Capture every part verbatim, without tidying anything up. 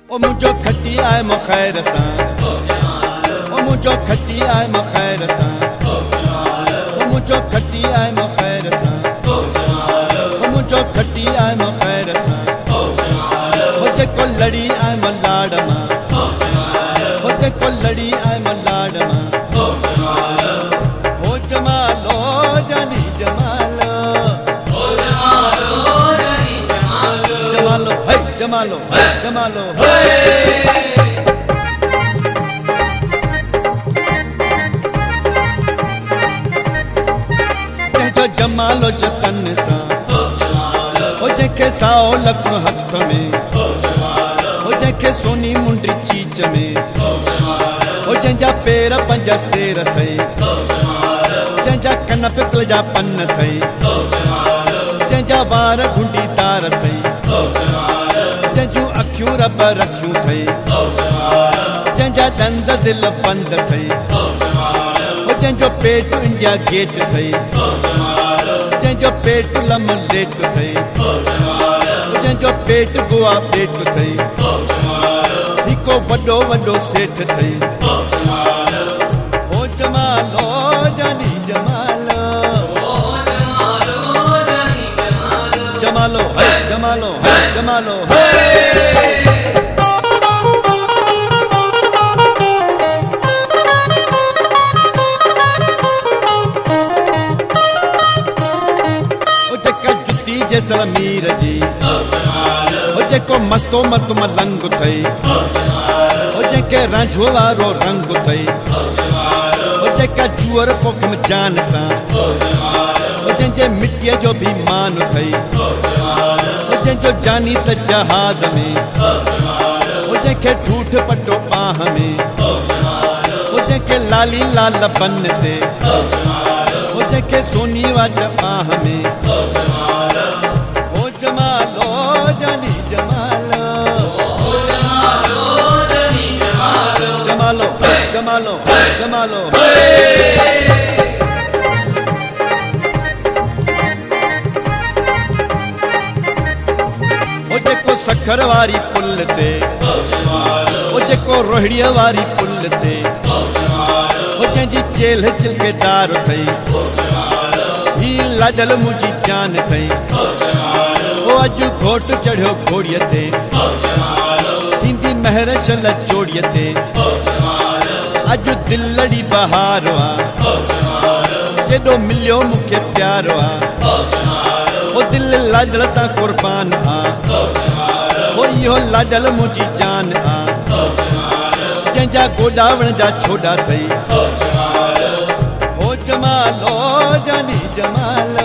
ओ मुझो खटी आए मुखैर सां, ओ मुझो खटी आए मुखैर सां, ओ मुझो खटी आए मुखैर सां, ओ मुझो खटी आए मुखैर सां, ओ जेको लड़ी आए मलाड़ मां, ओ जेको लड़ी आए मलाड़ मां, ओ जमालो जानी जमालो, जमालो है जमालो है जमालो है। जो जमालो जतन सां, ओ जेके साओ लख हथ में, ओ जेके सोनी मुंडी चीच में, ओ जंहिंजा पेर पंज सेर थई, जंहिंजा कन पितल जा पन थई, जंहिंजा वार गुंडीदार थई, जंहिंजूं अखियूं रब रखियूं थई, जंहिंजा दंद दिल बंद थई, ओ जंहिंजो पेट इंडिया गेट थई, जंहिंजो पेट लमलेट थई, जंहिंजो पेट गोवा पेट थई, हिको वॾो वॾो सेठ थई, ओ जमालो जानी जमालो, जमालो है जमालो है जमालो है। मीर जी ओ जेको मस्तो मत मलंग थई, ओ जेके रांझो वारो रंग थई, ओ जेका जुअर पोख में जान सां, ओ जंहिंजे मिट्टीअ जो भी मान थई, ओ जंहिंजो जानी त जहाज में, ओ जंहिंखे ठूठ पटो बाह में, ओ जंहिंखे लाली लाल बन ते, ओ जंहिंखे सोनी वाच बाह में, जमालो जानी जमालो, जमालो है जमालो है जमालो है। ओ जेको सखर वारी पुल ते, ओ जेको रोहड़ीअ वारी पुल ते, ओ जंहिंजी चेल चिलकेदार थई, ही लाडल मुंहिंजी जान थई, ओ अज घोट चढ़ियो घोड़ीअ ते, थींदी महर शल चोड़ीअ ते, अज दिल लड़ी बहार आ, जेॾो मिलियो मूंखे प्यार आ, ओ दिल लाडल तां कुर्बान आ, ओ इहो लाडल मुंहिंजी जान आ, जंहिंजा गोॾावण जा छोड़ा थई, ओ जमालो जानी जमालो,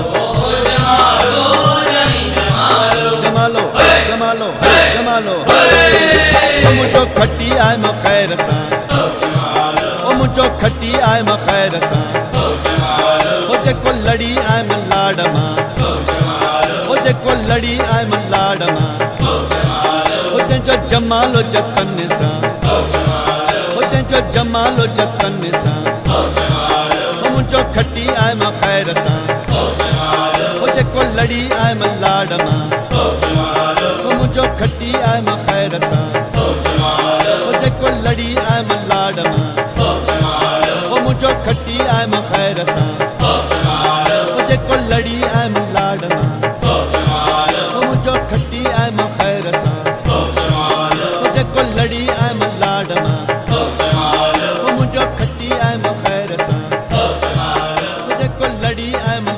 जमालो है जमालो है जमालो है। ओ मुझो खटी आए मुखैर सां, ओ मुझो खटी आए मुखैर सां, ओ जेको लड़ी आए मलाड़ मां, ओ जेको लड़ी आए मलाड़ मां, ओ जंहिंजो जमालो जतन सां, ओ जंहिंजो जमालो जतन सां, ओ मुझो खटी आए मुखैर सां, ओ जेको लड़ी आए मलाड़ मां, ओ मुझो खटी आए मुखैर सां, ओ जेको लड़ी आए मलाड़ मां, ओ मुझो खटी आए मुखैर सां, ओ जेको लड़ी आए मलाड़ मां, ओ मुझो खटी आए मुखैर सां, ओ जेको लड़ी आए मलाड़ मां, ओ मुझो खटी आए मुखैर सां, ओ जेको लड़ी आए